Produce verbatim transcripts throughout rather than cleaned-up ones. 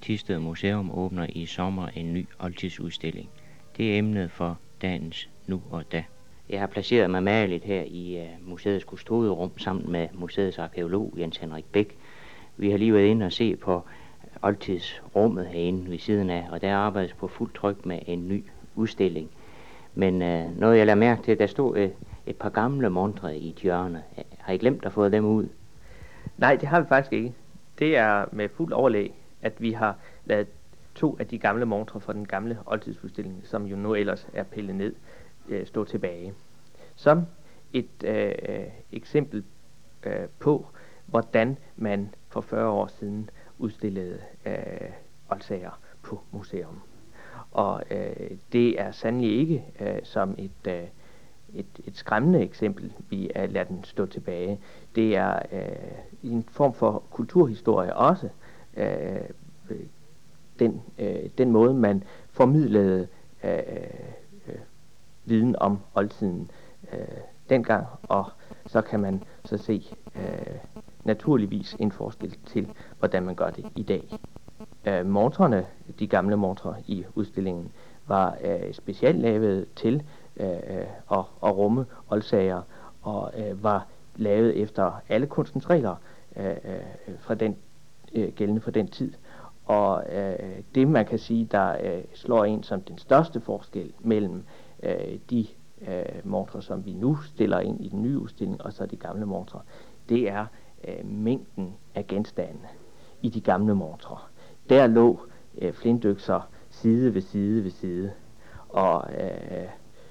Thisted Museum åbner i sommer en ny oldtidsudstilling. Det er emnet for dagens Nu og Da. Jeg har placeret mig mageligt her i uh, museets kustoderum sammen med museets arkeolog Jens Henrik Bæk. Vi har lige været inde og se på oldtidsrummet herinde ved siden af, og der arbejdes på fuld tryk med en ny udstilling. Men uh, noget jeg lader mærke til, der stod et, et par gamle montre i et hjørne. Har I glemt at få dem ud? Nej, det har vi faktisk ikke. Det er med fuld overlæg, at vi har lavet to af de gamle montre fra den gamle oldtidsudstilling, som jo nu ellers er pillet ned, øh, stå tilbage. Som et øh, eksempel øh, på, hvordan man for fyrre år siden udstillede øh, oldsager på museum. Og øh, det er sandelig ikke øh, som et, øh, et, et skræmmende eksempel, vi er lader den stå tilbage. Det er øh, en form for kulturhistorie også. Øh, den, øh, den måde, man formidlede øh, øh, viden om oldtiden øh, dengang, og så kan man så se øh, naturligvis en forskel til, hvordan man gør det i dag. Øh, montrene, de gamle montre i udstillingen, var øh, specielt lavet til øh, at, at rumme oldsager, og øh, var lavet efter alle kunstens regler øh, fra den, øh, gældende for den tid. Og øh, det man kan sige, der øh, slår ind som den største forskel mellem øh, de øh, montre, som vi nu stiller ind i den nye udstilling, og så de gamle montre, det er øh, mængden af genstande i de gamle montre. Der lå øh, flintøkser side ved side ved side, og øh,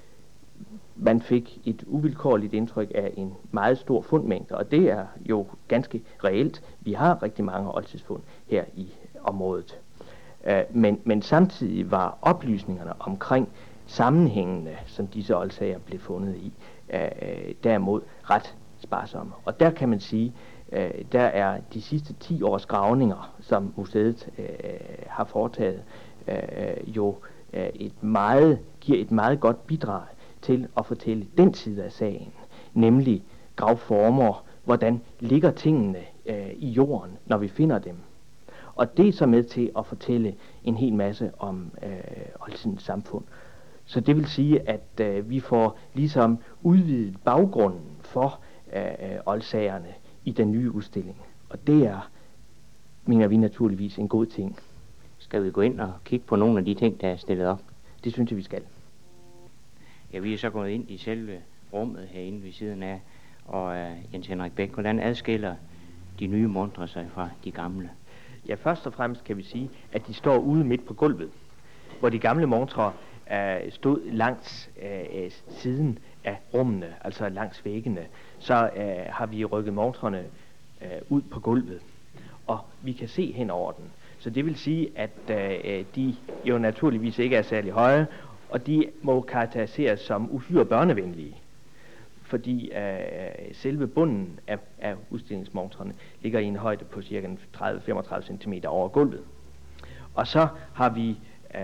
man fik et uvilkårligt indtryk af en meget stor fundmængde, og det er jo ganske reelt. Vi har rigtig mange oldtidsfund her i området. Øh, men, men samtidig var oplysningerne omkring sammenhængene, som disse oldsager blev fundet i, øh, derimod ret sparsomme. Og der kan man sige, øh, der er de sidste ti års gravninger, som museet øh, har foretaget, øh, jo øh, et meget, giver et meget godt bidrag til at fortælle den side af sagen, nemlig gravformer, hvordan ligger tingene øh, i jorden, når vi finder dem. Og det er så med til at fortælle en hel masse om øh, oldtidens samfund. Så det vil sige, at øh, vi får ligesom udvidet baggrunden for øh, oldsagerne i den nye udstilling. Og det er, mener vi naturligvis, en god ting. Skal vi gå ind og kigge på nogle af de ting, der er stillet op? Det synes jeg, vi skal. Ja, vi er så gået ind i selve rummet herinde ved siden af, og uh, Jens Henrik Bæk, hvordan adskiller de nye montre sig fra de gamle? Ja, først og fremmest kan vi sige, at de står ude midt på gulvet, hvor de gamle montre uh, stod langs uh, siden af rummene, altså langs væggene. Så uh, har vi rykket montrene uh, ud på gulvet, og vi kan se hen over den. Så det vil sige, at uh, de jo naturligvis ikke er særlig høje, og de må karakteriseres som uhyre børnevenlige, fordi øh, selve bunden af, af udstillingsmontrene ligger i en højde på cirka tredive til femogtredive centimeter over gulvet. Og så har vi øh,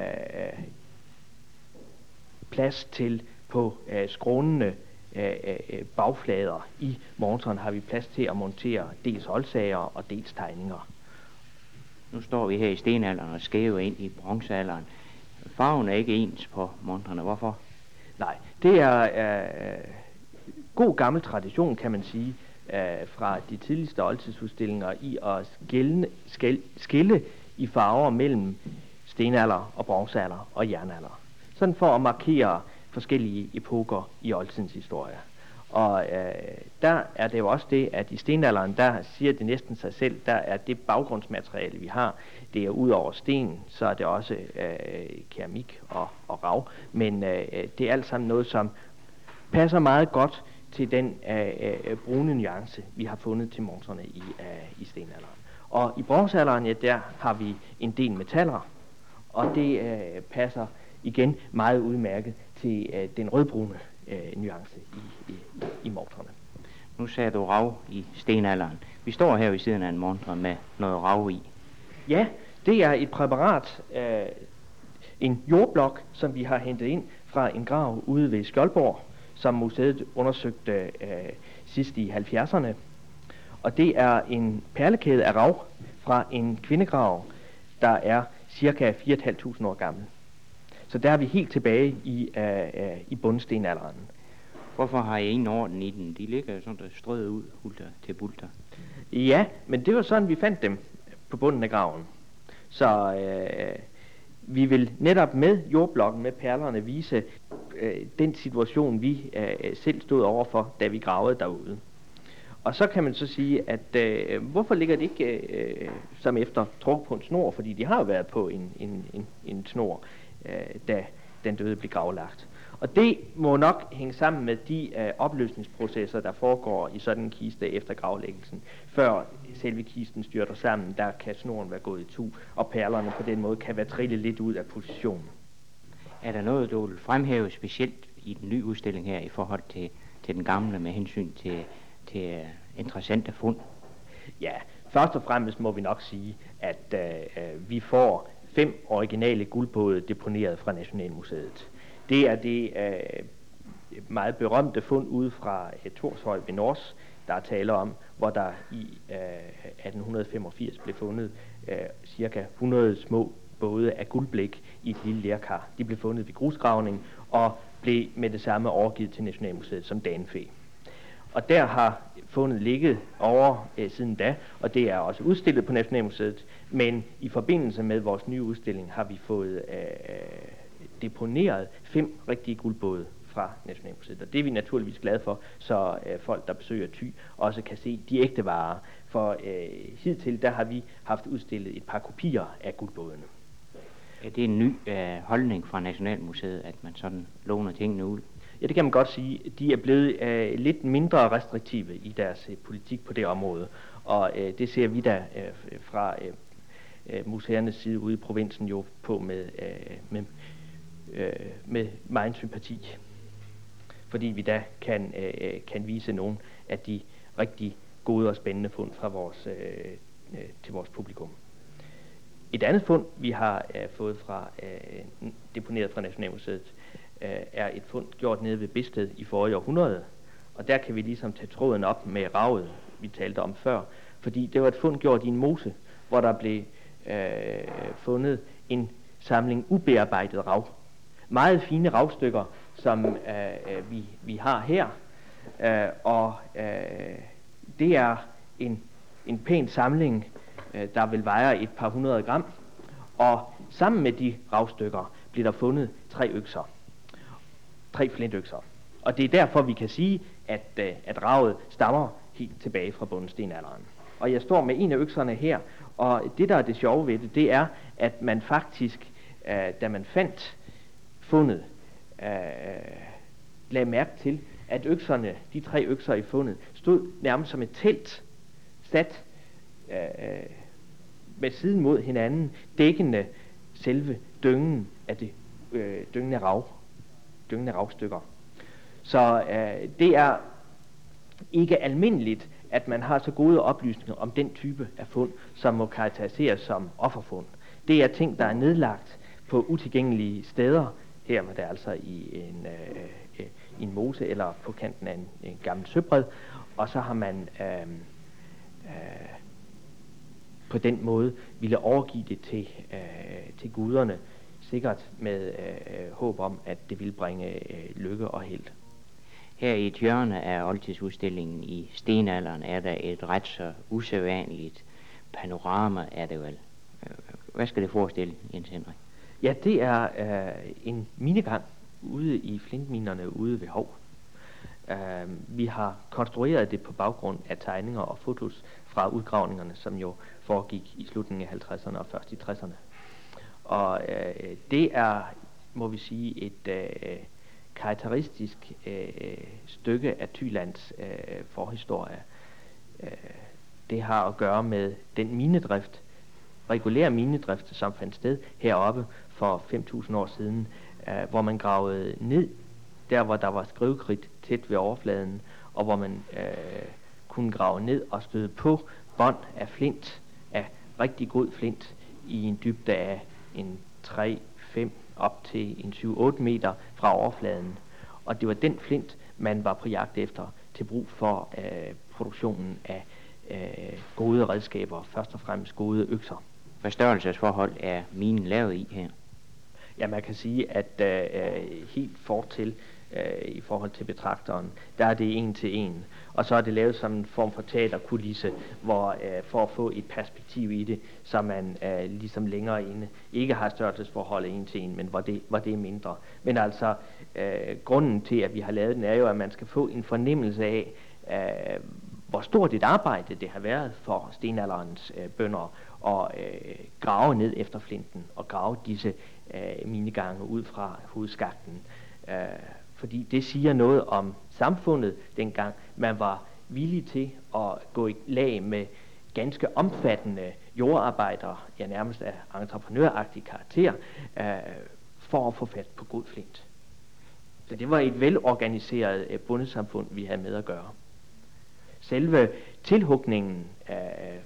plads til på øh, skrånende øh, øh, bagflader i montrene, har vi plads til at montere dels oldsager og dels tegninger. Nu står vi her i stenalderen og skæver ind i bronzealderen. Farven er ikke ens på montrene. Hvorfor? Nej, det er øh, god gammel tradition, kan man sige, øh, fra de tidligste oldtidsudstillinger i at skille, skille, skille i farver mellem stenalder og bronzealder og jernalder. Sådan for at markere forskellige epoker i oldtidens historie. Og øh, der er det jo også det, at i stenalderen, der siger det næsten sig selv, der er det baggrundsmateriale, vi har, det er ud over sten, så er det også øh, keramik og, og rav, men øh, det er alt sammen noget, som passer meget godt til den øh, øh, brune nuance, vi har fundet til montrene i, øh, i stenalderen. Og i bronzealderen, ja, der har vi en del metaller, og det øh, passer igen meget udmærket til øh, den rødbrune øh, nuance i, i, i montrene. Nu sagde du rav i stenalderen. Vi står her ved siden af en montre med noget rav i. Ja, det er et præparat, øh, en jordblok, som vi har hentet ind fra en grav ude ved Skjoldborg, som museet undersøgte øh, sidst i halvfjerdserne. Og det er en perlekæde af rav fra en kvindegrav, der er cirka fire tusind fem hundrede år gammel. Så der er vi helt tilbage i, uh, uh, i bundstenalderen. Hvorfor har I ingen orden i den? De ligger sådan der strøget ud, hulter til bulter. Ja, men det var sådan, vi fandt dem på bunden af graven. Så øh, vi vil netop med jordblokken, med perlerne, vise øh, den situation, vi øh, selv stod overfor, da vi gravede derude. Og så kan man så sige, at øh, hvorfor ligger det ikke øh, som efter trukket på en snor? Fordi de har jo været på en, en, en, en snor, øh, da den døde blev gravlagt. Og det må nok hænge sammen med de øh, opløsningsprocesser, der foregår i sådan en kiste efter gravlæggelsen. Før selve kisten styrter sammen, der kan snoren være gået i tu, og perlerne på den måde kan være trillet lidt ud af positionen. Er der noget, du vil fremhæve specielt i den nye udstilling her i forhold til, til den gamle med hensyn til, til uh, interessante fund? Ja, først og fremmest må vi nok sige, at øh, vi får fem originale guldbåde deponeret fra Nationalmuseet. Det er det øh, meget berømte fund ude fra øh, Torshøj ved Nors, der er tale om, hvor der i øh, atten femogfirs blev fundet øh, cirka hundrede små både af guldblæk i et lille lerkar. De blev fundet ved grusgravning og blev med det samme overgivet til Nationalmuseet som danefæ. Og der har fundet ligget over øh, siden da, og det er også udstillet på Nationalmuseet, men i forbindelse med vores nye udstilling har vi fået øh, deponeret fem rigtige guldbåde fra Nationalmuseet, og det er vi naturligvis glade for, så øh, folk, der besøger Thy, også kan se de ægte varer. For øh, hidtil, der har vi haft udstillet et par kopier af guldbådene. Er det en ny øh, holdning fra Nationalmuseet, at man sådan låner tingene ud? Ja, det kan man godt sige. De er blevet øh, lidt mindre restriktive i deres øh, politik på det område, og øh, det ser vi da øh, fra øh, museernes side ude i provinsen jo på med, øh, med, øh, med meget sympati. Fordi vi da kan, øh, kan vise nogle af de rigtig gode og spændende fund fra vores, øh, øh, til vores publikum. Et andet fund, vi har øh, fået fra, øh, deponeret fra Nationalmuseet, øh, er et fund gjort nede ved Bedsted i forrige århundrede. Og der kan vi ligesom tage tråden op med ravet, vi talte om før. Fordi det var et fund gjort i en mose, hvor der blev øh, fundet en samling ubearbejdet rav. Meget fine ravstykker, som øh, vi, vi har her. Øh, og øh, det er en, en pæn samling, øh, der vil veje et par hundrede gram. Og sammen med de ravstykker bliver der fundet tre økser. Tre flintøkser. Og det er derfor, vi kan sige, at, øh, at ravet stammer helt tilbage fra bundstenalderen. Og jeg står med en af økserne her, og det, der er det sjove ved det, det er, at man faktisk, øh, da man fandt fundet, øh, lagde mærke til, at økserne, de tre økser i fundet, stod nærmest som et telt, sat øh, med siden mod hinanden, dækkende selve dyngen af det øh, dyngen af rav, dyngen af ravstykker. Så øh, det er ikke almindeligt, at man har så gode oplysninger om den type af fund, som må karakteriseres som offerfund. Det er ting, der er nedlagt på utilgængelige steder. Her var det altså i en, øh, i en mose eller på kanten af en, en gammel søbred, og så har man øh, øh, på den måde ville overgive det til, øh, til guderne, sikkert med øh, håb om, at det ville bringe øh, lykke og held. Her i et hjørne af oldtidsudstillingen i stenalderen er der et ret så usædvanligt panorama, er det vel. Hvad skal det forestille, Jens Henrik? Ja, det er øh, en minegang ude i flintminerne ude ved Hov. Uh, vi har konstrueret det på baggrund af tegninger og fotos fra udgravningerne, som jo foregik i slutningen af halvtredserne og først i tresserne. Og uh, det er, må vi sige, et uh, karakteristisk uh, stykke af Thylands uh, forhistorie. Uh, det har at gøre med den minedrift, regulær minedrift, som fandt sted heroppe for fem tusind år siden, uh, hvor man gravede ned der, hvor der var skrivekridt tæt ved overfladen, og hvor man øh, kunne grave ned og støde på bånd af flint, af rigtig god flint, i en dybde af en tre fem op til en syv otte meter fra overfladen. Og det var den flint, man var på jagt efter til brug for øh, produktionen af øh, gode redskaber, først og fremmest gode økser Hvad størrelsesforhold er minen lavet i her? Ja, man kan sige, at øh, helt fortil øh, i forhold til betragteren, der er det en til en. Og så er det lavet som en form for teaterkulisse, hvor øh, for at få et perspektiv i det, så man øh, ligesom længere inde ikke har størrelsesforholdet en til en, men hvor det, hvor det er mindre. Men altså, øh, grunden til, at vi har lavet den, er jo, at man skal få en fornemmelse af, øh, hvor stort et arbejde det har været for stenalderens øh, bønder at øh, grave ned efter flinten og grave disse øh, minegange ud fra hovedskakten. Øh, fordi det siger noget om samfundet dengang. Man var villig til at gå i lag med ganske omfattende jordarbejdere, ja nærmest af entreprenøragtig karakter, øh, for at få fat på god flint. Så det var et velorganiseret øh, bondesamfund, vi havde med at gøre. Selve tilhugningen øh,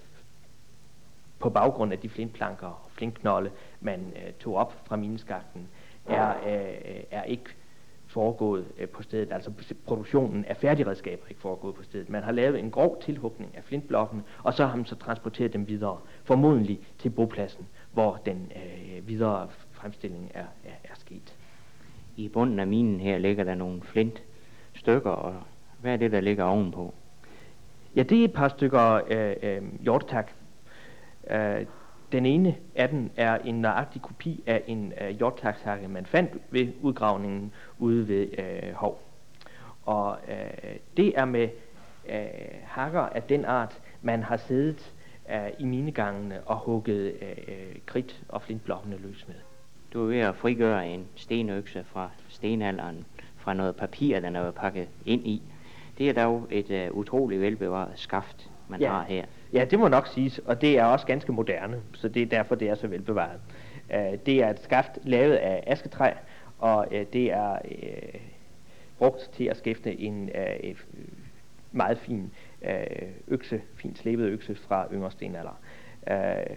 på baggrund af de flintplanker og flintknolde, man øh, tog op fra mineskakten, er, øh, er ikke foregået øh, på stedet. Altså produktionen af færdigredskaber er ikke foregået på stedet. Man har lavet en grov tilhugning af flintblokken, og så har man så transporteret dem videre, formodentlig til bopladsen, hvor den øh, videre fremstilling er, er, er sket. I bunden af minen her ligger der nogle flintstykker, og hvad er det, der ligger ovenpå? Ja, det er et par stykker øh, øh, hjortetak. Øh, den ene af dem er en nøjagtig kopi af en øh, hjortetakshakke, man fandt ved udgravningen ude ved øh, Hov. Og øh, det er med øh, hakker af den art, man har siddet øh, i minegangene og hugget øh, kridt og flintblokkene løs med. Du er ved at frigøre en stenøkse fra stenalderen, fra noget papir, den er pakket ind i. Det er dog et uh, utroligt velbevaret skaft, man ja. har her. Ja, det må nok siges, og det er også ganske moderne, så det er derfor, det er så velbevaret. Uh, det er et skaft lavet af asketræ, og uh, det er uh, brugt til at skifte en uh, meget fin uh, økse, fint slebet økse fra yngre stenalder. Uh,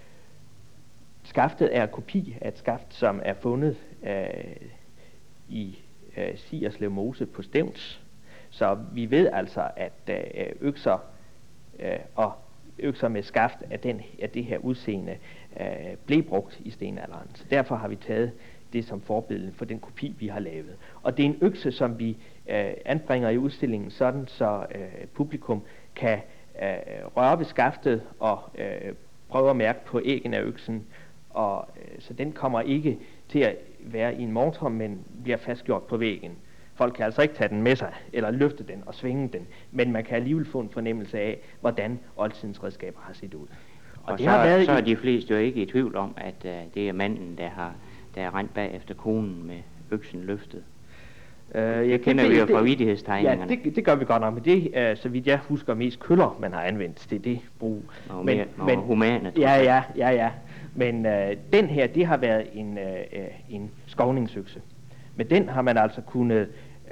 skaftet er kopi af et skaft, som er fundet uh, i uh, Sierslev Mose på Stevns. Så vi ved altså, at øh, økser øh, og økser med skaft af, den, af det her udseende øh, blev brugt i stenalderen. Så derfor har vi taget det som forbillede for den kopi, vi har lavet. Og det er en økse, som vi øh, anbringer i udstillingen, sådan så øh, publikum kan øh, røre ved skaftet og øh, prøve at mærke på æggen af øksen. Og, øh, så den kommer ikke til at være i en montre, men bliver fastgjort på væggen. Folk kan altså ikke tage den med sig, eller løfte den og svinge den, men man kan alligevel få en fornemmelse af, hvordan oldtidens redskaber har set ud. Og, og det så, har været så er de fleste jo ikke i tvivl om, at uh, det er manden, der har der er rent bag efter konen med øksen løftet. Uh, jeg kender det, vi jo fra vittighedstegningerne. Ja, det, det gør vi godt nok, men det uh, så vidt jeg husker mest køller, man har anvendt til det brug. Og men, mere, men humane, ja, ja, ja, ja. Men uh, den her, det har været en, uh, en skovningsøkse. Med den har man altså kunnet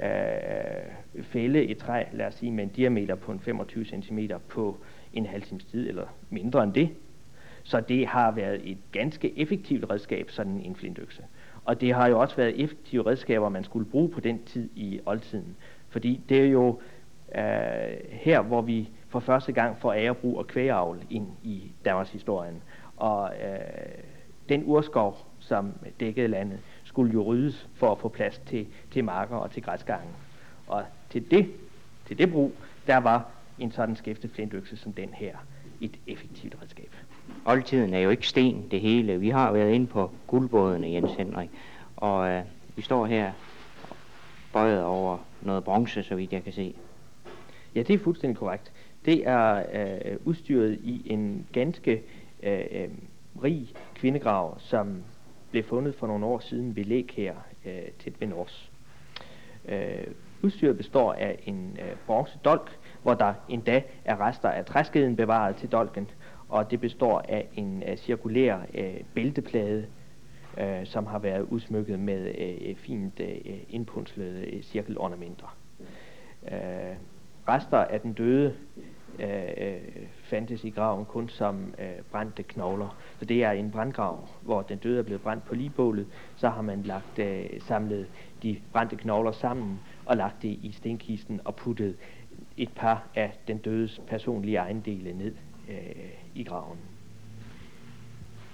Øh, fælde et træ, lad os sige, med en diameter på en femogtyve centimeter på en halv times tid, eller mindre end det. Så det har været et ganske effektivt redskab, sådan en flintøkse. Og det har jo også været effektive redskaber, man skulle bruge på den tid i oldtiden. Fordi det er jo øh, her, hvor vi for første gang får agerbrug og kvægeavl ind i Danmarks historien. Og øh, den urskov, som dækkede landet, skulle jo ryddes for at få plads til, til marker og til græsgange. Og til det, til det brug, der var en sådan skæftet flintøkse som den her et effektivt redskab. Oldtiden er jo ikke sten det hele. Vi har været inde på guldbådene, Jens Henrik, og øh, vi står her bøjet over noget bronze, så vidt jeg kan se. Ja, det er fuldstændig korrekt. Det er øh, udstyret i en ganske øh, øh, rig kvindegrav, som blev fundet for nogle år siden ved Læk her øh, tæt ved Nors. Øh, udstyret består af en øh, bronzedolk, hvor der endda er rester af træskeden bevaret til dolken, og det består af en øh, cirkulær øh, bælteplade, øh, som har været udsmykket med øh, fint øh, indpunslede øh, cirkelornamenter. Øh, rester af den døde øh, fandtes i graven kun som øh, brændte knogler. Så det er en brandgrav, hvor den døde er blevet brændt på ligbålet. Så har man lagt øh, samlet de brændte knogler sammen og lagt det i stenkisten og puttet et par af den dødes personlige ejendele ned øh, i graven.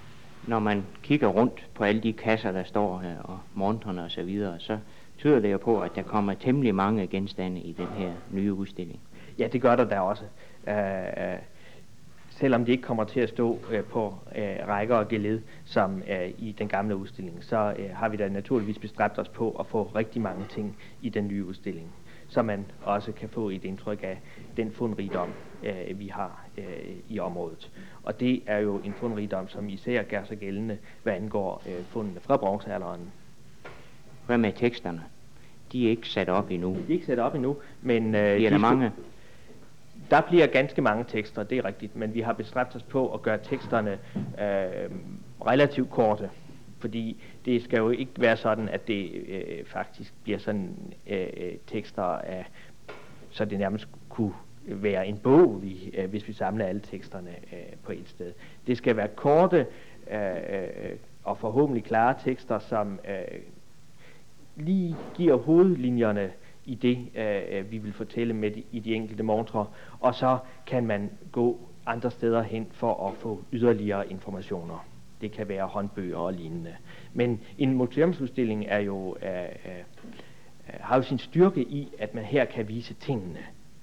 Når man kigger rundt på alle de kasser, der står her, og montrene og så videre, så tyder det jo på, at der kommer temmelig mange genstande i den her nye udstilling. Ja, det gør der da også. Uh, uh, selvom de ikke kommer til at stå uh, på uh, rækker og geled, som uh, i den gamle udstilling, så uh, har vi da naturligvis bestræbt os på at få rigtig mange ting i den nye udstilling, så man også kan få et indtryk af den fundrigdom, uh, vi har uh, i området. Og det er jo en fundrigdom, som især gør sig gældende, hvad angår uh, fundene fra bronzealderen. Hvad med teksterne? De er ikke sat op endnu. De er ikke sat op endnu, men... Uh, Bliver der mange? Der bliver ganske mange tekster, det er rigtigt, men vi har bestræbt os på at gøre teksterne øh, relativt korte, fordi det skal jo ikke være sådan, at det øh, faktisk bliver sådan øh, tekster af, så det nærmest kunne være en bog, vi, øh, hvis vi samler alle teksterne øh, på et sted. Det skal være korte øh, og forhåbentlig klare tekster, som øh, lige giver hovedlinjerne i det, øh, vi vil fortælle med de, i de enkelte montrer, og så kan man gå andre steder hen for at få yderligere informationer. Det kan være håndbøger og lignende. Men en museumsudstilling er jo, øh, øh, har jo sin styrke i, at man her kan vise tingene.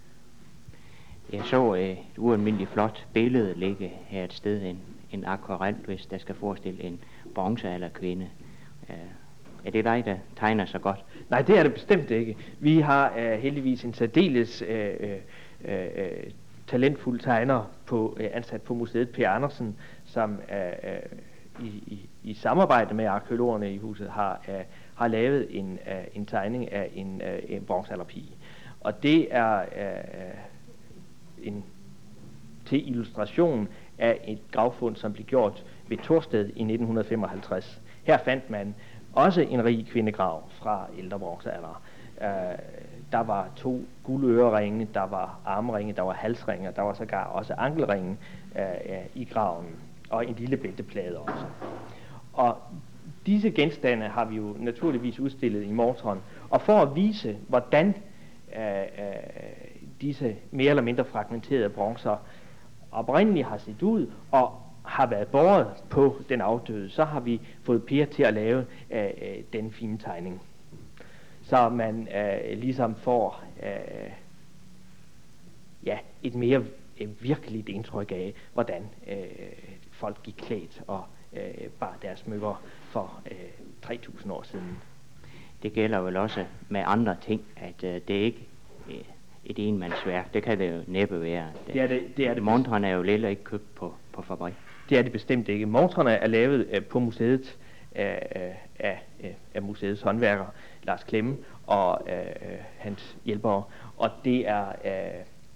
Jeg så øh, et ualmindeligt flot billede ligge her et sted, en, en akvarel, hvis der skal forestille en bronzealderkvinde. Øh, er det dig, der tegner så godt? Nej, det er det bestemt ikke. Vi har øh, heldigvis en særdeles øh, øh, øh, talentfuld tegner på, øh, ansat på museet, Per Andersen, som øh, øh, i, i, i samarbejde med arkæologerne i huset har, øh, har lavet en, øh, en tegning af en, øh, en bronzealderpige. Og det er øh, en til illustration af et gravfund, som blev gjort ved Torsted i nitten femoghalvtreds. Her fandt man også en rig kvindegrav fra ældre bronzealder. Uh, der var to guldøreringe, der var armringe, der var halsringe, der var sågar også ankelringe uh, uh, i graven, og en lille bælteplade også. Og disse genstande har vi jo naturligvis udstillet i montren, og for at vise, hvordan uh, uh, disse mere eller mindre fragmenterede bronzer oprindeligt har set ud, og har været båret på den afdøde, så har vi fået Per til at lave øh, den fine tegning. Så man øh, ligesom får øh, ja, et mere øh, virkeligt indtryk af, hvordan øh, folk gik klædt og øh, bar deres smykker for øh, tre tusind år siden. Det gælder vel også med andre ting, at øh, det er ikke øh, et enmandsværk. Det kan det jo næppe være. Det, det er det, det, er det montrene er jo lidt ikke købt på, på fabrik. Det er det bestemt ikke. Montrene er lavet øh, på museet af, af, af, af museets håndværker, Lars Klemme, og øh, hans hjælpere. Og det er øh,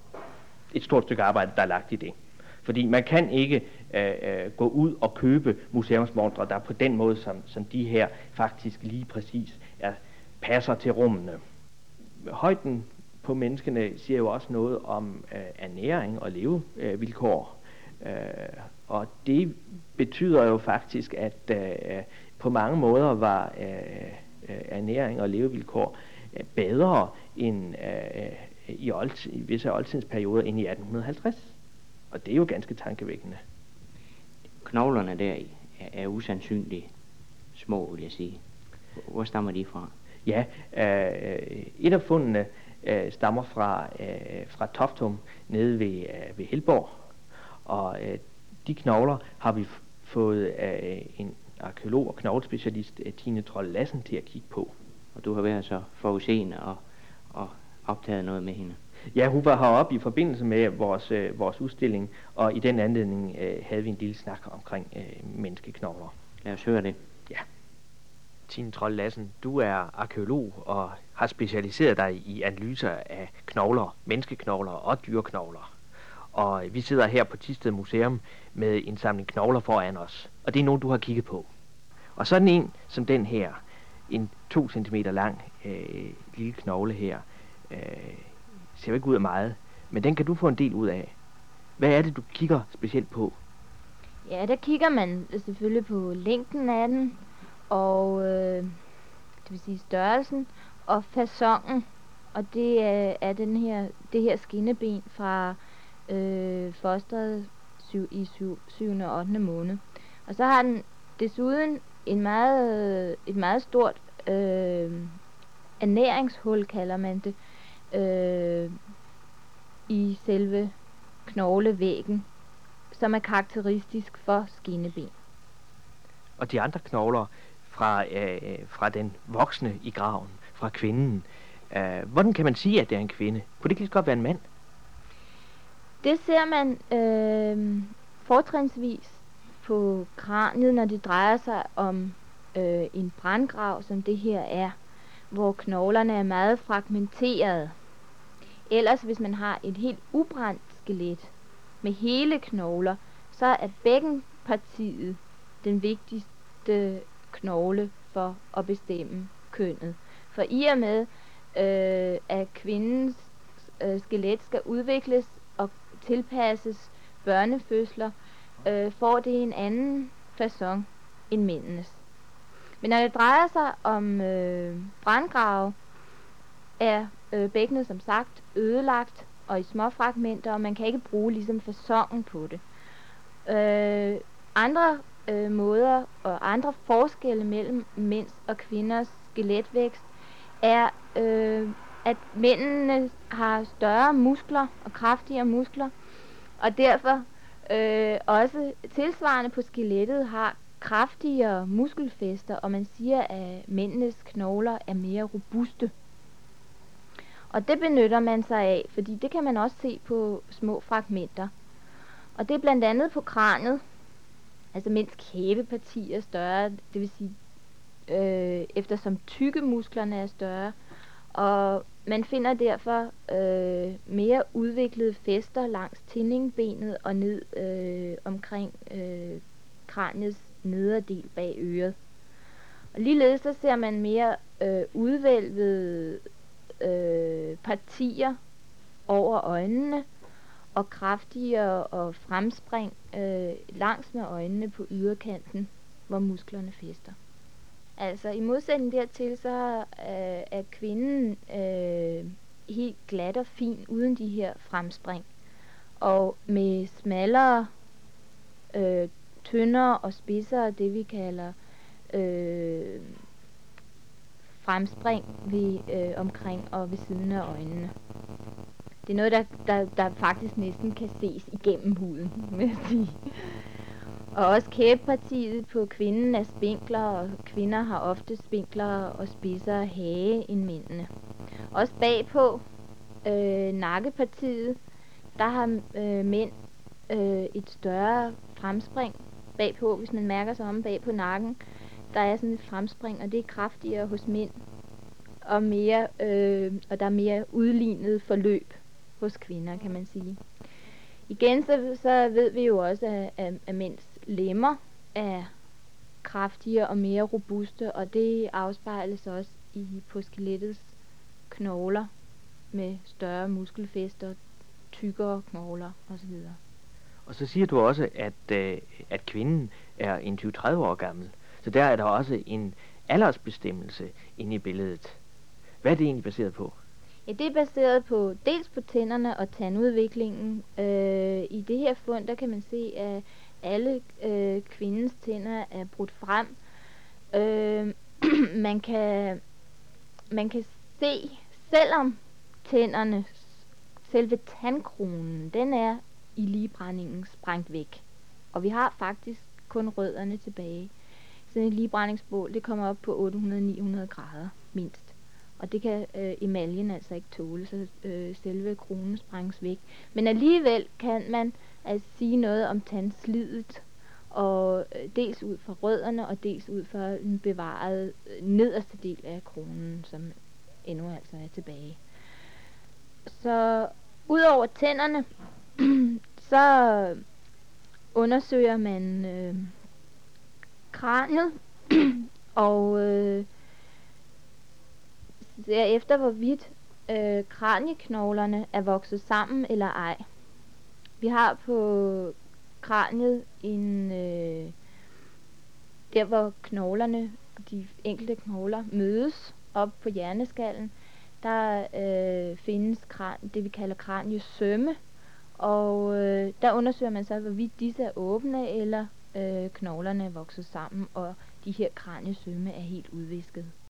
et stort stykke arbejde, der er lagt i det. Fordi man kan ikke øh, gå ud og købe museumsmontre, der på den måde, som, som de her faktisk lige præcis er, passer til rummene. Højden på menneskene siger jo også noget om øh, ernæring og levevilkår. Øh, og det betyder jo faktisk, at øh, på mange måder var øh, ernæring og levevilkår øh, bedre end øh, i, old, i visse oldtidsperioder end i atten halvtreds. Og det er jo ganske tankevækkende. Knoglerne der er, er usandsynligt små, vil jeg sige. Hvor stammer de fra? Ja, øh, et af fundene øh, stammer fra, øh, fra Toftum nede ved, øh, ved Helborg. Og øh, de knogler har vi f- fået øh, en arkeolog og knoglespecialist, øh, Tine Trolle Lassen, til at kigge på. Og du har været så forudseende og, og optaget noget med hende? Ja, hun var heroppe i forbindelse med vores, øh, vores udstilling, og i den anledning øh, havde vi en lille snak omkring øh, menneskeknogler. Lad os høre det. Ja. Tine Trolle Lassen, du er arkeolog og har specialiseret dig i analyser af knogler, menneskeknogler og dyreknogler. Og vi sidder her på Thisted Museum med en samling knogler foran os. Og det er nogen, du har kigget på. Og sådan en som den her, en to centimeter lang øh, lille knogle her, øh, ser jo ikke ud af meget, men den kan du få en del ud af. Hvad er det, du kigger specielt på? Ja, der kigger man selvfølgelig på længden af den, og øh, det vil sige størrelsen, og façongen. Og det er, er den her, det her skinneben fra øh, fosteret syv, i syv, syvende og ottende måned. Og så har den desuden en meget, et meget stort øh, ernæringshul, kalder man det, øh, i selve knoglevæggen, som er karakteristisk for skinneben. Og de andre knogler fra, øh, fra den voksne i graven, fra kvinden, øh, hvordan kan man sige, at det er en kvinde? Kunne det ikke godt være en mand? Det ser man øh, fortrinsvis på kraniet, når det drejer sig om øh, en brandgrav, som det her er, hvor knoglerne er meget fragmenterede. Ellers, hvis man har et helt ubrændt skelet med hele knogler, så er bækkenpartiet den vigtigste knogle for at bestemme kønnet. For i og med, øh, at kvindens øh, skelet skal udvikles og tilpasses børnefødsler, øh, får det en anden facon end mændenes. Men når det drejer sig om øh, brandgrave, er øh, bækkenet som sagt ødelagt og i små fragmenter, og man kan ikke bruge ligesom faconen på det. Øh, andre øh, måder og andre forskelle mellem mænds og kvinders skeletvækst er, øh, at mændene har større muskler og kraftigere muskler, og derfor øh, også tilsvarende på skelettet har kraftigere muskelfæster, og man siger, at mændenes knogler er mere robuste. Og det benytter man sig af, fordi det kan man også se på små fragmenter. Og det er blandt andet på kraniet, altså mænds kæbeparti er større, det vil sige, øh, eftersom tykkemusklerne er større, og man finder derfor øh, mere udviklede fæster langs tindingbenet og ned øh, omkring øh, kraniets nederdel bag øret. Og ligeledes så ser man mere øh, udvælvede øh, partier over øjnene og kraftigere og fremspring øh, langs med øjnene på yderkanten, hvor musklerne fæster. Altså i modsætning dertil, så øh, er kvinden øh, helt glat og fin uden de her fremspring. Og med smallere, øh, tyndere og spidsere, det vi kalder øh, fremspring ved, øh, omkring og ved siden af øjnene. Det er noget, der, der, der faktisk næsten kan ses igennem huden, vil jeg sige. Og også kæbepartiet på kvinden er spinkler, og kvinder har ofte spinklere og spidsere hage end mændene. Også bagpå øh, nakkepartiet, der har øh, mænd øh, et større fremspring bagpå, hvis man mærker sig om bag på nakken. Der er sådan et fremspring, og det er kraftigere hos mænd, og, mere, øh, og der er mere udlignet forløb hos kvinder, kan man sige. Igen så, så ved vi jo også, at, at, at mænds lemmer er kraftigere og mere robuste, og det afspejles også i på skelettets knogler med større muskelfæster, tykkere knogler osv. Og så siger du også, at, øh, at kvinden er en tyve til tredive år gammel. Så der er der også en aldersbestemmelse inde i billedet. Hvad er det egentlig baseret på? Ja, det er baseret på dels på tænderne og tandudviklingen. Øh, I det her fund, der kan man se, at alle øh, kvindens tænder er brudt frem. Øh, man kan man kan se, selvom tænderne, selve tandkronen, den er i ligebrændingen sprængt væk. Og vi har faktisk kun rødderne tilbage. Sådan et ligebrændingsbål, det kommer op på otte hundrede til ni hundrede grader mindst. Og det kan øh, emaljen altså ikke tåle, så øh, selve kronen sprænges væk. Men alligevel kan man altså sige noget om tandslidet, og øh, dels ud fra rødderne, og dels ud fra den bevarede øh, nederste del af kronen, som endnu altså er tilbage. Så udover tænderne, så undersøger man øh, kraniet, og øh, ser efter, hvorvidt øh, kranieknoglerne er vokset sammen eller ej. Vi har på kraniet en, øh, der hvor knoglerne, de enkelte knogler mødes op på hjerneskallen, der øh, findes kran, det vi kalder kraniesømme, og øh, der undersøger man så, hvorvidt disse er åbne eller øh, knoglerne er vokset sammen, og de her kraniesømme er helt udvisket.